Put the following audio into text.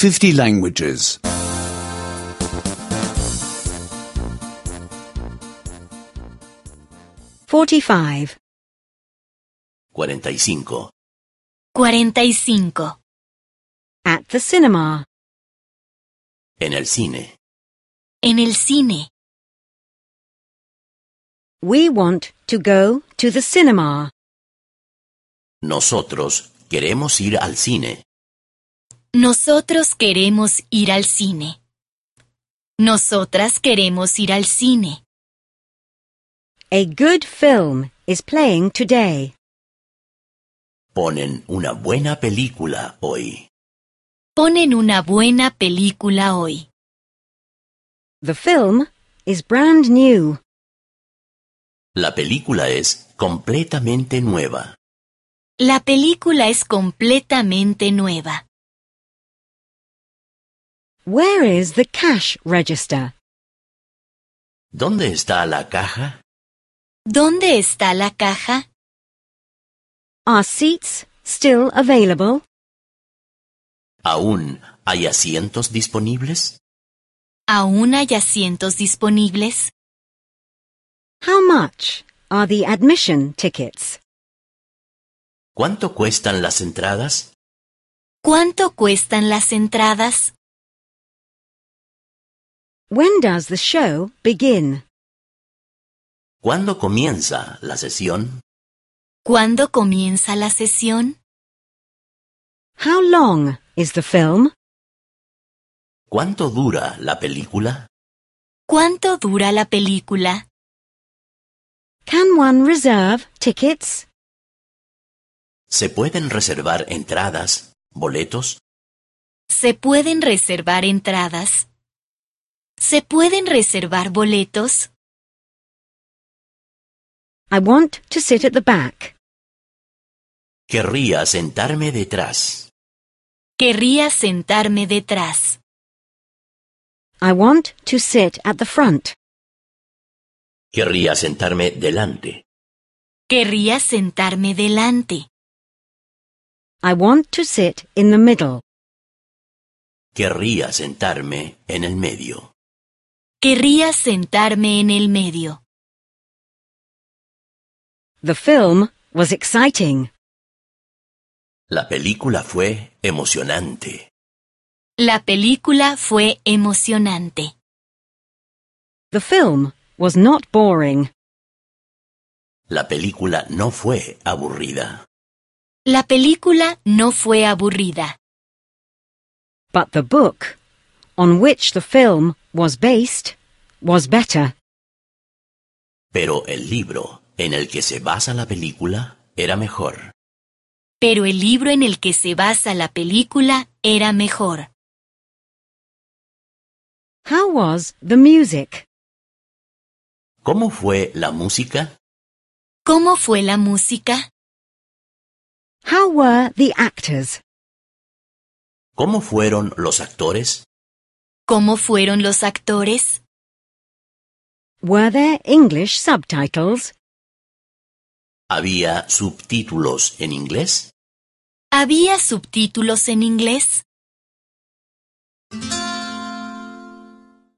50 languages. 45. 45. 45. At the cinema. En el cine. En el cine. We want to go to the cinema. Nosotros queremos ir al cine. Nosotros queremos ir al cine. Nosotras queremos ir al cine. A good film is playing today. Ponen una buena película hoy. Ponen una buena película hoy. The film is brand new. La película es completamente nueva. La película es completamente nueva. Where is the cash register? ¿Dónde está la caja? ¿Dónde está la caja? Are seats still available? ¿Aún hay asientos disponibles? ¿Aún hay asientos disponibles? How much are the admission tickets? ¿Cuánto cuestan las entradas? ¿Cuánto cuestan las entradas? When does the show begin? ¿Cuándo comienza la sesión? ¿Cuándo comienza la sesión? How long is the film? ¿Cuánto dura la película? ¿Cuánto dura la película? Can one reserve tickets? ¿Se pueden reservar entradas, boletos? ¿Se pueden reservar entradas? ¿Se pueden reservar boletos? I want to sit at the back. Querría sentarme detrás. Querría sentarme detrás. I want to sit at the front. Querría sentarme delante. Querría sentarme delante. I want to sit in the middle. Querría sentarme en el medio. Querría sentarme en el medio. The film was exciting. La película fue emocionante. La película fue emocionante. The film was not boring. La película no fue aburrida. La película no fue aburrida. But the book, on which the film was based, was better. Pero el libro en el que se basa la película era mejor. Pero el libro en el que se basa la película era mejor. How was the music? ¿Cómo fue la música? ¿Cómo fue la música? How were the actors? ¿Cómo fueron los actores? ¿Cómo fueron los actores? Were there English subtitles? ¿Había subtítulos en inglés? ¿Había subtítulos en inglés?